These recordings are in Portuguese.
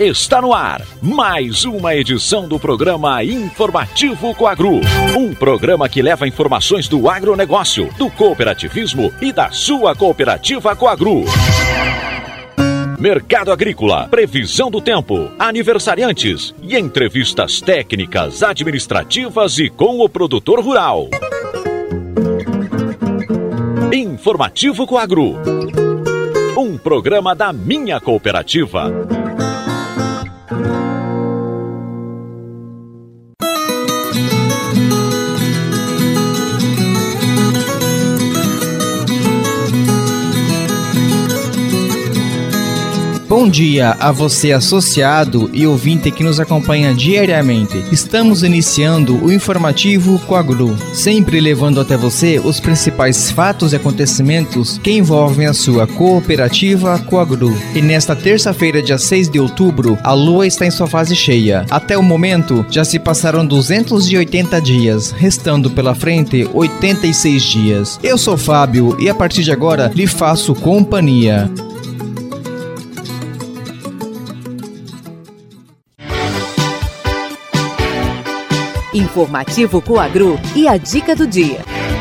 Está no ar mais uma edição do programa Informativo Coagro. Um programa que leva informações do agronegócio, do cooperativismo e da sua cooperativa Coagro. Mercado agrícola, previsão do tempo, aniversariantes e entrevistas técnicas, administrativas e com o produtor rural. Informativo Coagro. Um programa da minha cooperativa. Bom dia a você associado e ouvinte que nos acompanha diariamente. Estamos iniciando o Informativo Coagro, sempre levando até você os principais fatos e acontecimentos que envolvem a sua cooperativa Coagro. E nesta terça-feira, dia 6 de outubro, a lua está em sua fase cheia. Até o momento, já se passaram 280 dias, restando pela frente 86 dias. Eu sou Fábio e a partir de agora lhe faço companhia. Informativo Coagro e a dica do dia.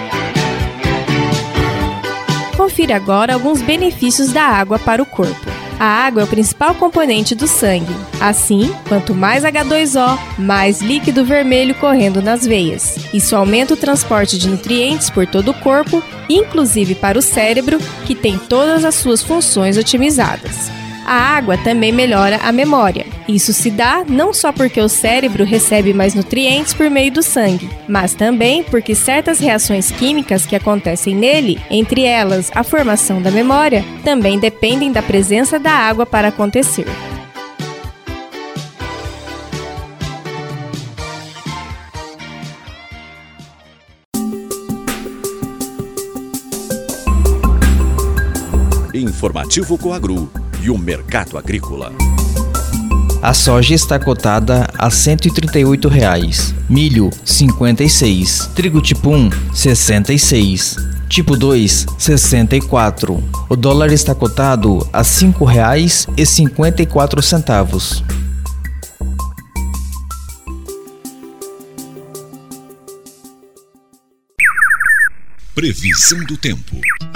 Confira agora alguns benefícios da água para o corpo. A água é o principal componente do sangue. Assim, quanto mais H2O, mais líquido vermelho correndo nas veias. Isso aumenta o transporte de nutrientes por todo o corpo, inclusive para o cérebro, que tem todas as suas funções otimizadas. A água também melhora a memória. Isso se dá não só porque o cérebro recebe mais nutrientes por meio do sangue, mas também porque certas reações químicas que acontecem nele, entre elas a formação da memória, também dependem da presença da água para acontecer. Informativo Coagro e o mercado agrícola. A soja está cotada a R$ 138,00, milho R$ 56,00, trigo tipo 1 R$ 66,00, tipo 2 R$ 64,00. O dólar está cotado a R$ 5,54. Previsão do tempo.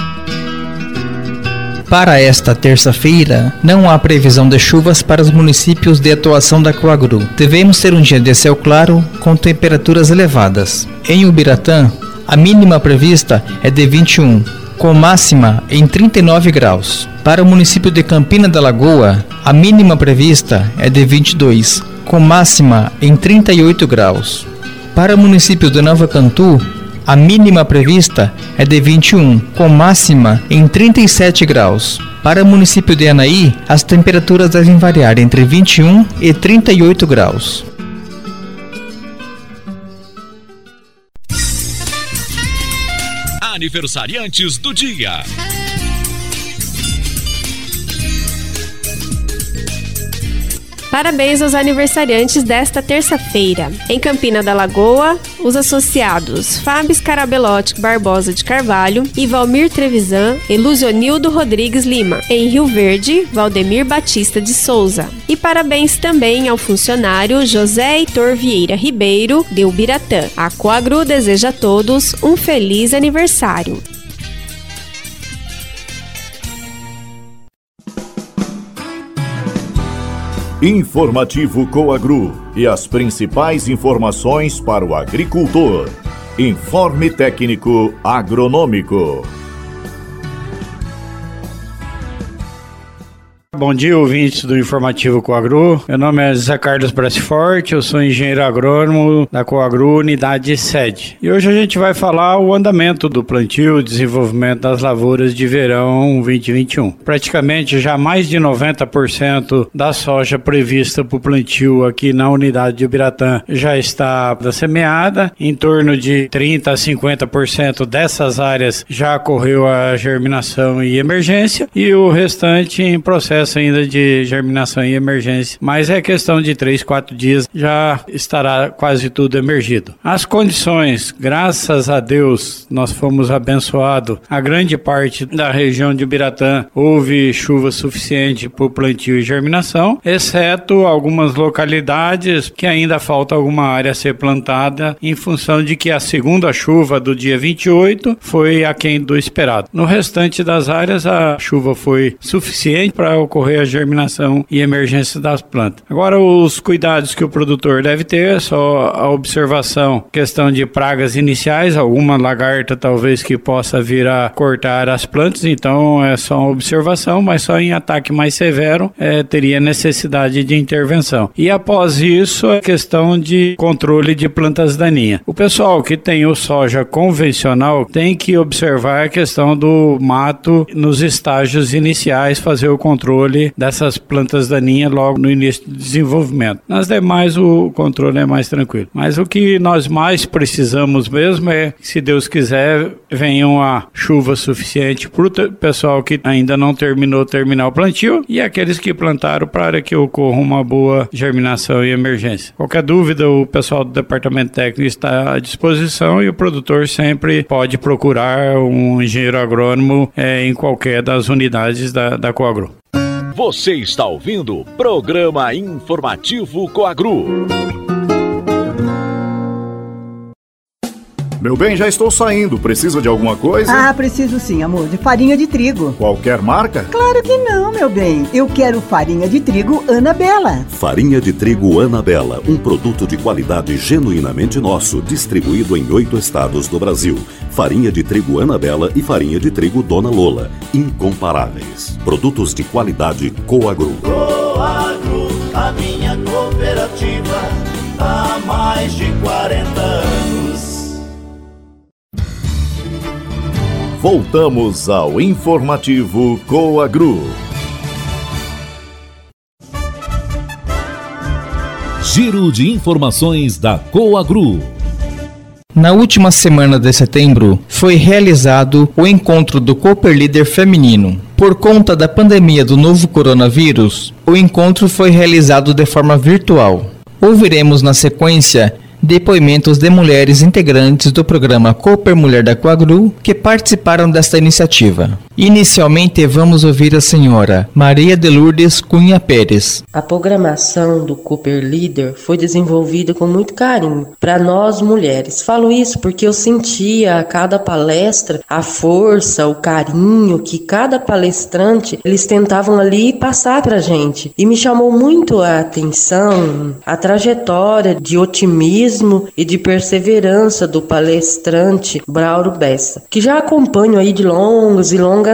Para esta terça-feira, não há previsão de chuvas para os municípios de atuação da Coagro. Devemos ter um dia de céu claro, com temperaturas elevadas. Em Ubiratã, a mínima prevista é de 21, com máxima em 39 graus. Para o município de Campina da Lagoa, a mínima prevista é de 22, com máxima em 38 graus. Para o município de Nova Cantu, a mínima prevista é de 21, com máxima em 37 graus. Para o município de Anaí, as temperaturas devem variar entre 21 e 38 graus. Aniversariantes do dia. Parabéns aos aniversariantes desta terça-feira. Em Campina da Lagoa, os associados Fábio Carabelotti Barbosa de Carvalho e Valmir Trevisan e Luzionildo Rodrigues Lima. Em Rio Verde, Valdemir Batista de Souza. E parabéns também ao funcionário José Heitor Vieira Ribeiro, de Ubiratã. A Coagro deseja a todos um feliz aniversário. Informativo Coagro e as principais informações para o agricultor. Informe técnico agronômico. Bom dia, ouvintes do Informativo Coagro. Meu nome é Zé Carlos Brasforte, eu sou engenheiro agrônomo da Coagro, unidade sede. E hoje a gente vai falar o andamento do plantio e desenvolvimento das lavouras de verão 2021. Praticamente já mais de 90% da soja prevista para o plantio aqui na unidade de Ubiratã já está semeada. Em torno de 30% a 50% dessas áreas já ocorreu a germinação e emergência e o restante em processo processo ainda de germinação e emergência, mas é questão de 3-4 dias, já estará quase tudo emergido. As condições, graças a Deus, nós fomos abençoados. A grande parte da região de Ubiratã houve chuva suficiente para o plantio e germinação, exceto algumas localidades que ainda falta alguma área a ser plantada em função de que a segunda chuva do dia 28 foi aquém do esperado. No restante das áreas, a chuva foi suficiente para ocorrer a germinação e emergência das plantas. Agora, os cuidados que o produtor deve ter é só a observação, questão de pragas iniciais, alguma lagarta talvez que possa vir a cortar as plantas, então é só uma observação, mas só em ataque mais severo teria necessidade de intervenção. E após isso, é questão de controle de plantas daninhas. O pessoal que tem o soja convencional tem que observar a questão do mato nos estágios iniciais, fazer o controle dessas plantas daninhas logo no início do desenvolvimento. Nas demais, o controle é mais tranquilo. Mas o que nós mais precisamos mesmo é, se Deus quiser, venha uma chuva suficiente para o pessoal que ainda não terminar o plantio e aqueles que plantaram para que ocorra uma boa germinação e emergência. Qualquer dúvida, o pessoal do departamento técnico está à disposição e o produtor sempre pode procurar um engenheiro agrônomo em qualquer das unidades da Coagro. Você está ouvindo o Programa Informativo Coagro. Meu bem, já estou saindo. Precisa de alguma coisa? Preciso sim, amor. De farinha de trigo. Qualquer marca? Claro que não, meu bem. Eu quero farinha de trigo Anabela. Farinha de trigo Anabela, um produto de qualidade genuinamente nosso, distribuído em 8 estados do Brasil. Farinha de trigo Anabela e farinha de trigo Dona Lola, incomparáveis. Produtos de qualidade Coagro. Coagro, a minha cooperativa, há mais de 40 anos. Voltamos ao informativo Coagro. Giro de informações da Coagro. Na última semana de setembro, foi realizado o encontro do Cooper Líder feminino. Por conta da pandemia do novo coronavírus, o encontro foi realizado de forma virtual. Ouviremos na sequência depoimentos de mulheres integrantes do programa Cooper Mulher da Coagro que participaram desta iniciativa. Inicialmente, vamos ouvir a senhora Maria de Lourdes Cunha Pérez. A programação do Cooper Líder foi desenvolvida com muito carinho para nós mulheres. Falo isso porque eu sentia a cada palestra a força, o carinho que cada palestrante eles tentavam ali passar para a gente. E me chamou muito a atenção a trajetória de otimismo e de perseverança do palestrante Braulio Bessa, que já acompanho aí de longas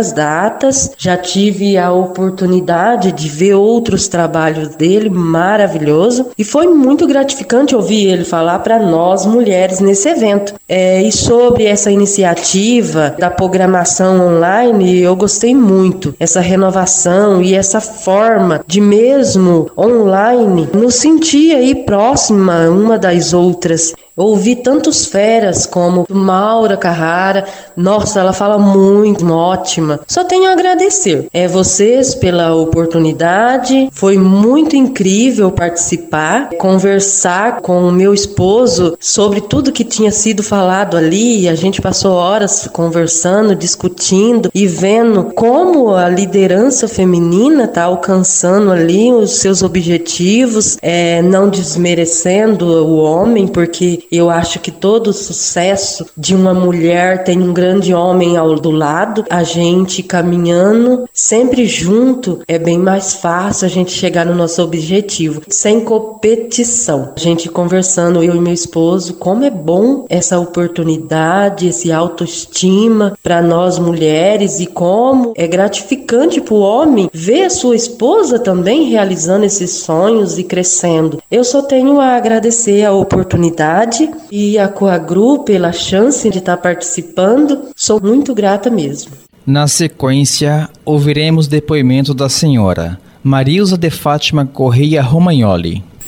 datas, já tive a oportunidade de ver outros trabalhos dele, maravilhoso, e foi muito gratificante ouvir ele falar para nós mulheres nesse evento. E sobre essa iniciativa da programação online, eu gostei muito, essa renovação e essa forma de mesmo online nos sentir aí próxima uma das outras. Ouvi tantos feras como Maura Carrara, nossa, ela fala muito, ótima. Só tenho a agradecer vocês pela oportunidade, foi muito incrível participar, conversar com o meu esposo sobre tudo que tinha sido falado ali. A gente passou horas conversando, discutindo e vendo como a liderança feminina está alcançando ali os seus objetivos, não desmerecendo o homem, porque eu acho que todo o sucesso de uma mulher tem um grande homem do lado. A gente caminhando sempre junto é bem mais fácil a gente chegar no nosso objetivo, sem competição. A gente conversando, eu e meu esposo, como é bom essa oportunidade, esse autoestima para nós mulheres e como é gratificante para o homem ver a sua esposa também realizando esses sonhos e crescendo. Eu só tenho a agradecer a oportunidade e a Coagro pela chance de estar participando. Sou muito grata mesmo. Na sequência, ouviremos depoimento da senhora Marilza de Fátima Correia Romagnoli.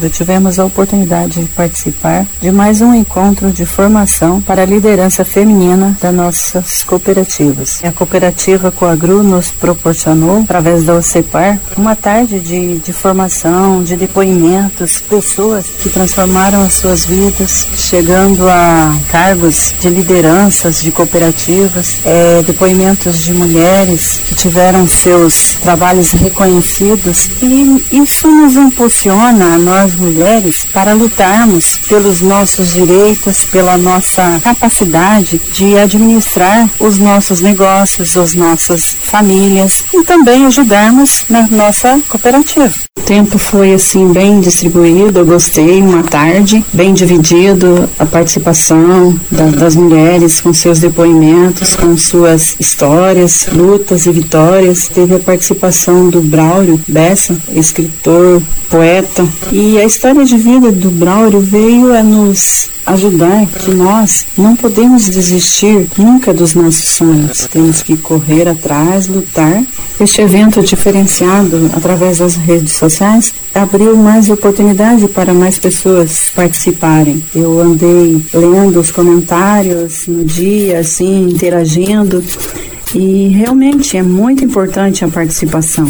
tivemos a oportunidade de participar de mais um encontro de formação para a liderança feminina das nossas cooperativas. A cooperativa Coagru nos proporcionou, através da OCEPAR, uma tarde de formação, de depoimentos, pessoas que transformaram as suas vidas, chegando a cargos de lideranças de cooperativas, depoimentos de mulheres que tiveram seus trabalhos reconhecidos, e isso nos impulsiona, a nós mulheres, para lutarmos pelos nossos direitos, pela nossa capacidade de administrar os nossos negócios, as nossas famílias e também ajudarmos na nossa cooperativa. O tempo foi assim bem distribuído, eu gostei, uma tarde bem dividido, a participação das mulheres com seus depoimentos, com suas histórias, lutas e vitórias. Teve a participação do Braulio Bessa, escritor, poeta, e a história de vida do Braulio veio a nos ajudar que nós não podemos desistir nunca dos nossos sonhos. Temos que correr atrás, lutar. Este evento diferenciado através das redes sociais abriu mais oportunidade para mais pessoas participarem. Eu andei lendo os comentários no dia, assim, interagindo, e realmente é muito importante a participação.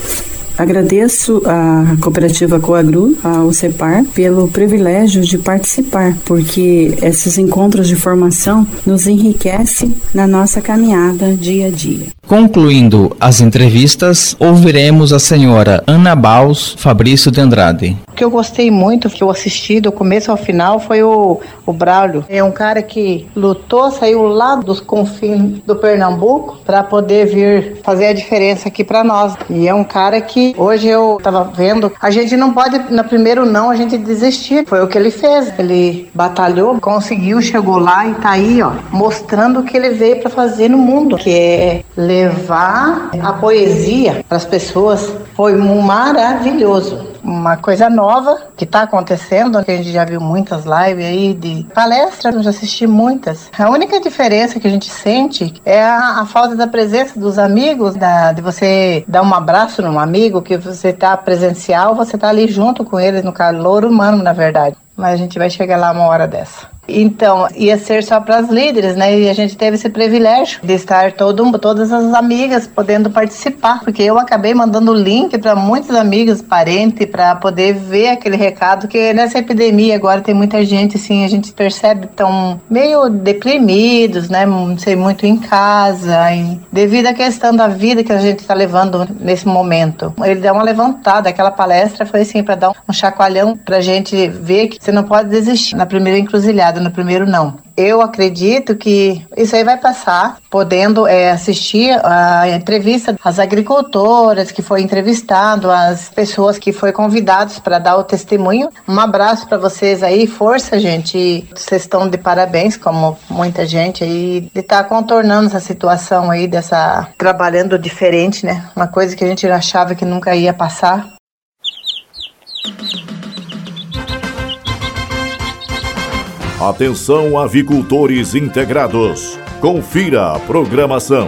Agradeço à cooperativa Coagru, ao CEPAR, pelo privilégio de participar, porque esses encontros de formação nos enriquecem na nossa caminhada dia a dia. Concluindo as entrevistas, ouviremos a senhora Ana Baus Fabrício de Andrade. O que eu gostei muito, que eu assisti do começo ao final, foi o Braulio. É um cara que lutou, saiu lá dos confins do Pernambuco para poder vir fazer a diferença aqui para nós. E é um cara que hoje eu tava vendo, a gente não pode, no primeiro não, a gente desistir. Foi o que ele fez. Ele batalhou, conseguiu, chegou lá e tá aí, ó, mostrando o que ele veio para fazer no mundo, que é levar a poesia para as pessoas. Foi maravilhoso. Uma coisa nova que está acontecendo, que a gente já viu muitas lives aí de palestras, eu já assisti muitas. A única diferença que a gente sente é a falta da presença dos amigos, de você dar um abraço num amigo, que você tá presencial, você tá ali junto com eles, no calor humano, na verdade. Mas a gente vai chegar lá uma hora dessa. Então, ia ser só para as líderes, né? E a gente teve esse privilégio de estar todas as amigas podendo participar, porque eu acabei mandando o link para muitos amigos, parentes, para poder ver aquele recado, que nessa epidemia agora tem muita gente, assim, a gente percebe tão meio deprimidos, né? Não sei, muito em casa, e devido à questão da vida que a gente está levando nesse momento. Ele deu uma levantada, aquela palestra foi assim, para dar um chacoalhão para a gente ver que você não pode desistir na primeira encruzilhada, no primeiro não. Eu acredito que isso aí vai passar, podendo assistir a entrevista às agricultoras que foi entrevistado, as pessoas que foi convidados para dar o testemunho. Um abraço para vocês aí, força, gente. Vocês estão de parabéns, como muita gente aí, de estar contornando essa situação aí, trabalhando diferente, né? Uma coisa que a gente achava que nunca ia passar. Atenção, avicultores integrados. Confira a programação.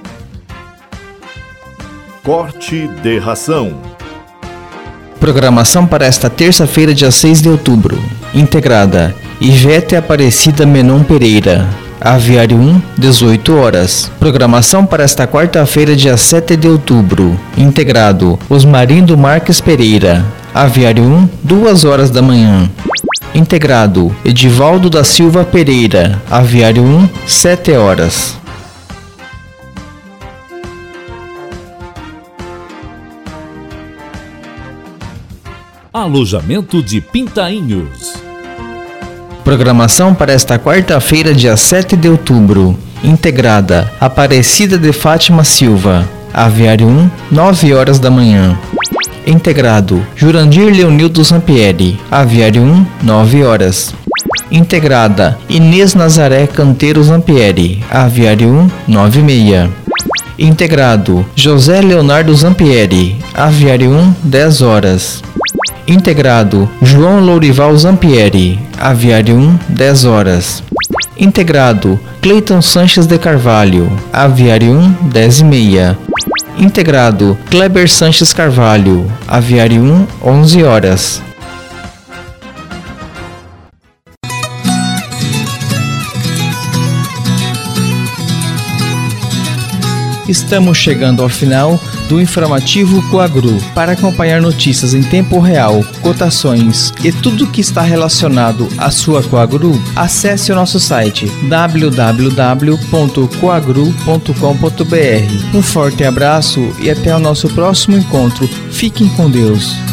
Corte de ração. Programação para esta terça-feira, dia 6 de outubro. Integrada: Ivete Aparecida Menon Pereira. Aviário 1, 18 horas. Programação para esta quarta-feira, dia 7 de outubro. Integrado: Osmarindo Marques Pereira. Aviário 1, 2 horas da manhã. Integrado: Edivaldo da Silva Pereira. Aviário 1, 7 horas. Alojamento de Pintainhos. Programação para esta quarta-feira, dia 7 de outubro. Integrada: Aparecida de Fátima Silva. Aviário 1, 9 horas da manhã. Integrado: Jurandir Leonildo Zampieri. Aviário 1, 9 horas. Integrada: Inês Nazaré Canteiro Zampieri. Aviário 1, 9h30. Integrado: José Leonardo Zampieri. Aviário 1, 10 horas. Integrado: João Lourival Zampieri. Aviário 1, 10 horas. Integrado: Cleiton Sanches de Carvalho. Aviário 1, 10h30. Integrado: Kleber Sanches Carvalho. Aviário 1, 11 horas. Estamos chegando ao final do informativo Coagru. Para acompanhar notícias em tempo real, cotações e tudo que está relacionado à sua Coagru, acesse o nosso site www.coagru.com.br. Um forte abraço e até o nosso próximo encontro. Fiquem com Deus.